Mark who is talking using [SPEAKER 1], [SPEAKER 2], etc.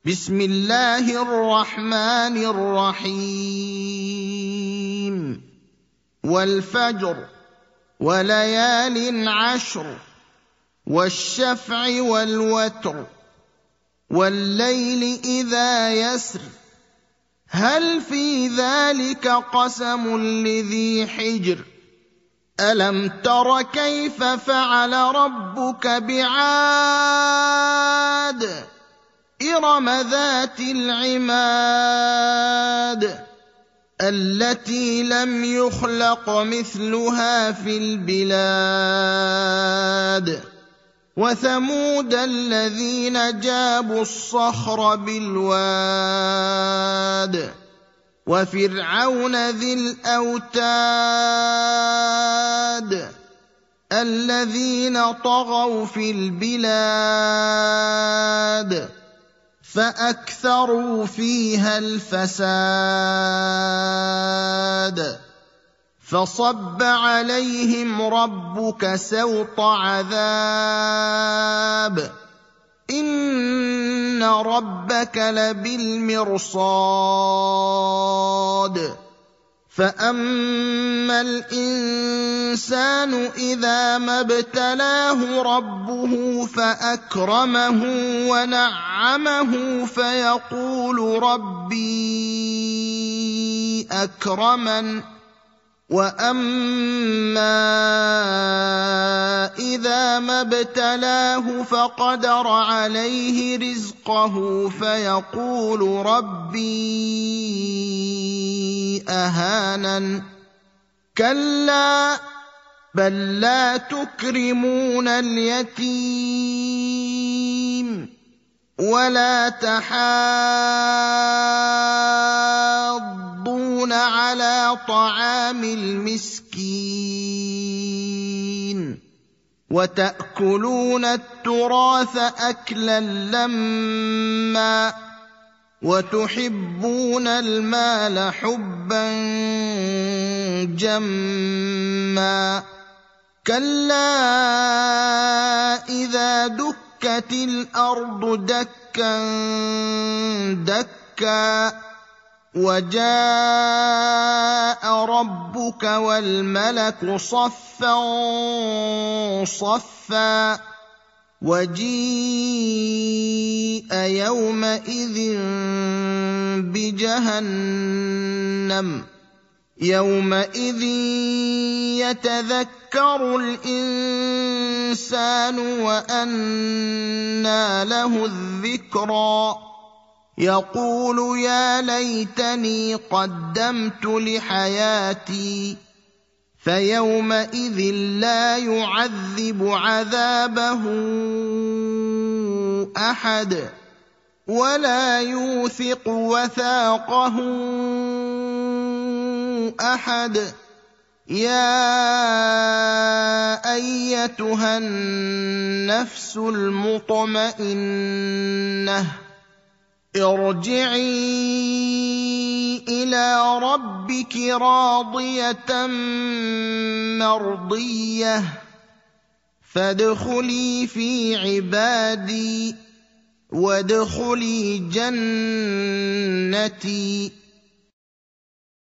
[SPEAKER 1] بسم الله الرحمن الرحيم والفجر وليال عشر والشفع والوتر والليل إذا يسر هل في ذلك قسم لذي حجر ألم تر كيف فعل ربك بعاد إرم ذات العماد التي لم يخلق مثلها في البلاد وثمود الذين جابوا الصخر بالواد وفرعون ذي الأوتاد الذين طغوا في البلاد فأكثروا فيها الفساد فصب عليهم ربك سوط عذاب إن ربك لبالمرصاد فأما الإنسان إذا ما ابتلاه ربه فأكرمه ونعمه فيقول ربي أكرمن وأما إذا ما ابتلاه فقدر عليه رزقه فيقول ربي أهانن كلا بل لا تكرمون اليتيم ولا تحاضون على طعام المسكين وتأكلون التراث أكلا لما وتحبون المال حبا جما كلا إذا دكت الأرض دكا دكا وجاء ربك والملك صفا صفا وجيء يومئذ بجهنم يومئذ يتذكر الإنسان وأنى له الذكرى يقول يا ليتني قدمت لحياتي فيومئذ لا يعذب عذابه أحد ولا يوثق وثاقه أحد يا أيتها النفس المطمئنة ارجعي إلى ربك راضية مرضية فادخلي في عبادي وادخلي جنتي